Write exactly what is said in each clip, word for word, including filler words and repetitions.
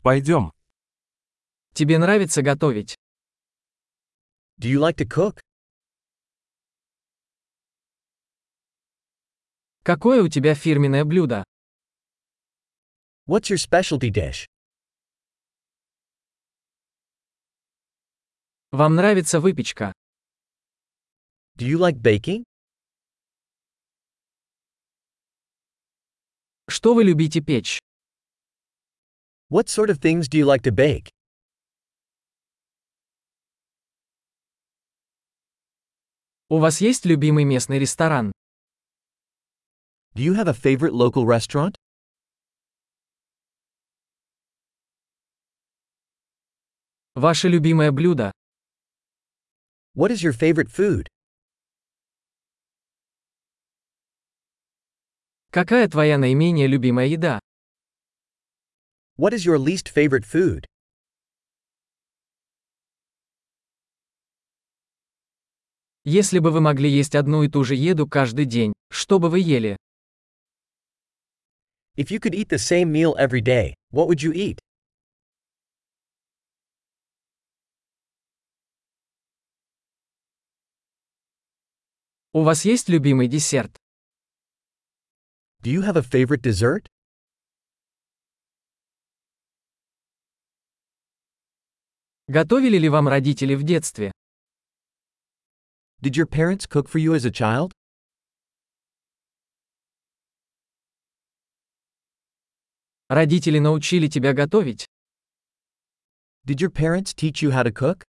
Пойдем. Тебе нравится готовить? Do you like to cook? Какое у тебя фирменное блюдо? What's your specialty dish? Вам нравится выпечка? Do you like baking? Что вы любите печь? What sort of things do you like to bake? У вас есть любимый местный ресторан? Do you have a favorite local restaurant? Ваше любимое блюдо? What is your favorite food? Какая твоя наименее любимая еда? What is your least favorite food? Если бы вы могли есть одну и ту же еду каждый день, что бы вы ели? If you could eat the same meal every day, what would you eat? У вас есть любимый десерт? Do you have a favorite dessert? Готовили ли вам родители в детстве? Did your parents cook for you as a child? Родители научили тебя готовить? Did your parents teach you how to cook?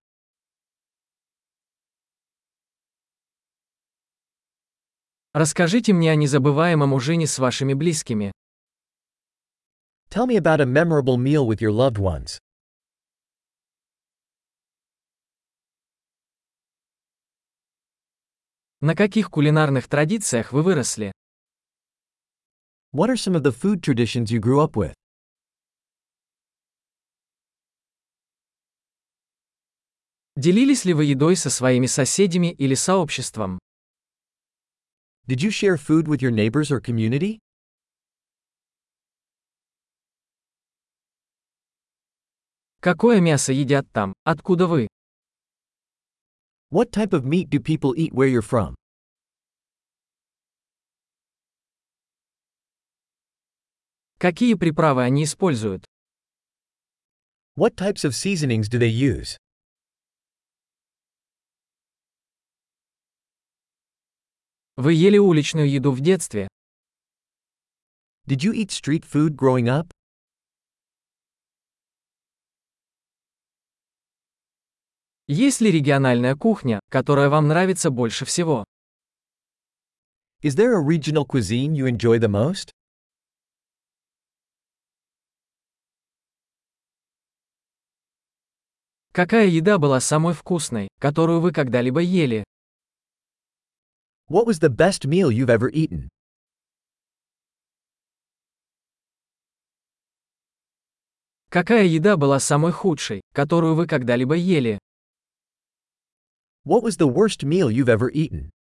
Расскажите мне о незабываемом ужине с вашими близкими. Tell me about a memorable meal with your loved ones. На каких кулинарных традициях вы выросли? What are some of the food traditions you grew up with? Делились ли вы едой со своими соседями или сообществом? Did you share food with your neighbors or community? Какое мясо едят там, откуда вы? What type of meat do people eat where you're from? Какие приправы они используют? What types of seasonings do they use? Вы ели уличную еду в детстве? Did you eat street food growing up? Есть ли региональная кухня, которая вам нравится больше всего? Is there a regional cuisine you enjoy the most? Какая еда была самой вкусной, которую вы когда-либо ели? What was the best meal you've ever eaten? Какая еда была самой худшей, которую вы когда-либо ели? What was the worst meal you've ever eaten?